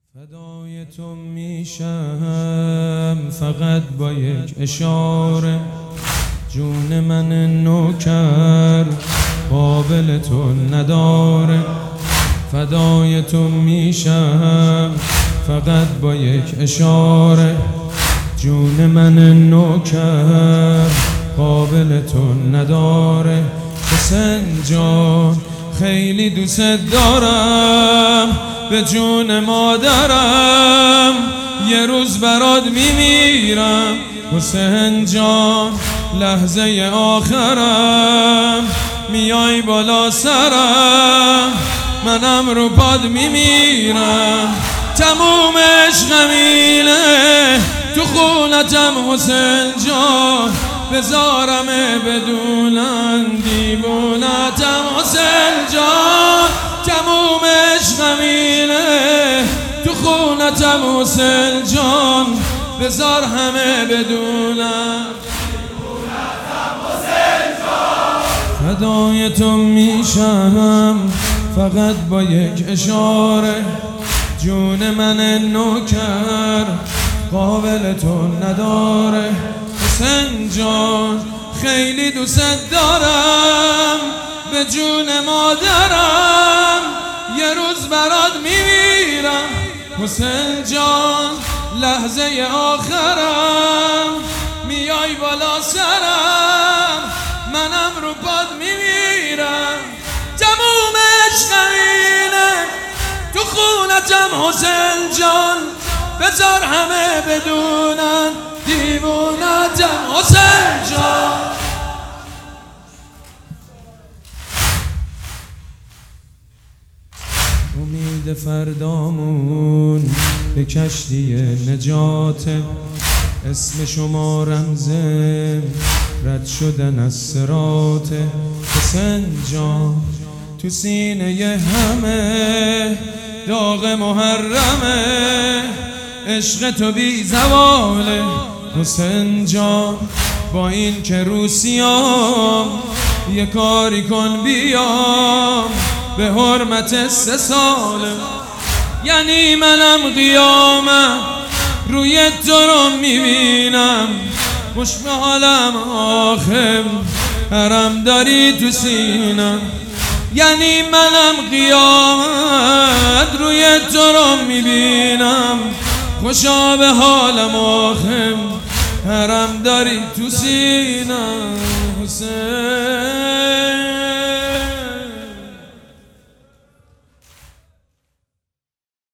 فدای تو میشم فقط با یک اشاره، جون من نوکر قابل تو نداره. فدای تو میشم فقط با یک اشاره، جون من نوکر قابل تو نداره. حسین جان خیلی دوست دارم، به جون مادرم یه روز برات میمیرم. حسین جان لحظه آخرم میای بالا سرم، منم رو پاد میمیرم. تموم عشقمینه تو خونتم حسین جان، بذارم بدونن دیوونتم حسین جان. تموم عشقمینه تو خونتم حسین جان، بذار همه بدونن دیوونتم حسین جان. فدای تو میشم فقط با یک اشاره، جون من نوکر قابل تو نداره. حسین جان خیلی دوست دارم، به جون مادرم یه روز برات میمیرم. حسین جان لحظه آخرم میای بالا سرم، منم رو پاد میمیرم. تموم عشقمینه تو خونتم حسین جان، بذار همه بدونن دیوونتم حسین جان. امید فردامون به کشتی نجاته، اسم شما رمزه رد شدن از صراطه. حسین جان تو سینه همه داغ محرمه، عشق تو بی زواله. حسین جان با این که روسیام یه کاری کن بیام، به حرمت 3 ساله. یعنی منم قیامم روی تو رو میبینم، خوش به حالم آخر حرم داری تو سینم. یعنی منم قیامت روی تو رو میبینم، خوشا به حالم آخر حرم داری تو سینم. حسین